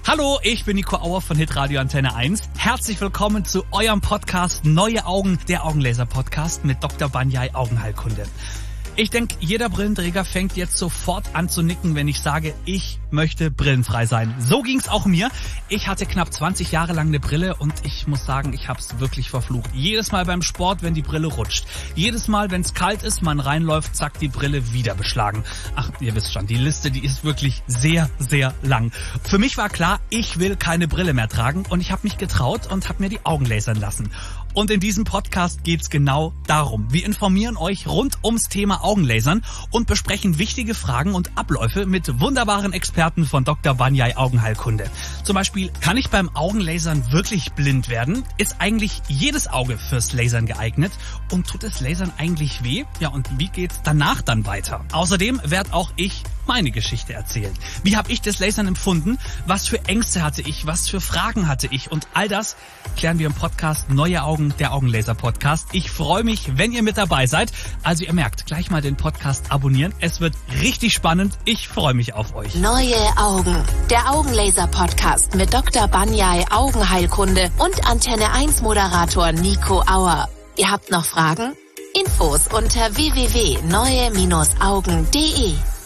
Hallo, ich bin Nico Auer von Hitradio Antenne 1. Herzlich willkommen zu eurem Podcast Neue Augen, der Augenlaser-Podcast mit Dr. Banyai Augenheilkunde. Ich denke, jeder Brillenträger fängt jetzt sofort an zu nicken, wenn ich sage, ich möchte brillenfrei sein. So ging's auch mir. Ich hatte knapp 20 Jahre lang eine Brille und ich muss sagen, ich hab's wirklich verflucht. Jedes Mal beim Sport, wenn die Brille rutscht. Jedes Mal, wenn's kalt ist, man reinläuft, zack, die Brille wieder beschlagen. Ach, ihr wisst schon, die Liste, die ist wirklich sehr, sehr lang. Für mich war klar, ich will keine Brille mehr tragen und ich habe mich getraut und habe mir die Augen lasern lassen. Und in diesem Podcast geht's genau darum. Wir informieren euch rund ums Thema Augenlasern und besprechen wichtige Fragen und Abläufe mit wunderbaren Experten von Dr. Banyai Augenheilkunde. Zum Beispiel, kann ich beim Augenlasern wirklich blind werden? Ist eigentlich jedes Auge fürs Lasern geeignet? Und tut es Lasern eigentlich weh? Ja, und wie geht's danach dann weiter? Außerdem werde auch ich meine Geschichte erzählen. Wie habe ich das Lasern empfunden? Was für Ängste hatte ich? Was für Fragen hatte ich? Und all das klären wir im Podcast Neue Augen, der Augenlaser-Podcast. Ich freue mich, wenn ihr mit dabei seid. Also ihr merkt, gleich mal den Podcast abonnieren. Es wird richtig spannend. Ich freue mich auf euch. Neue Augen, der Augenlaser-Podcast mit Dr. Banyai Augenheilkunde und Antenne 1 Moderator Nico Auer. Ihr habt noch Fragen? Infos unter www.neue-augen.de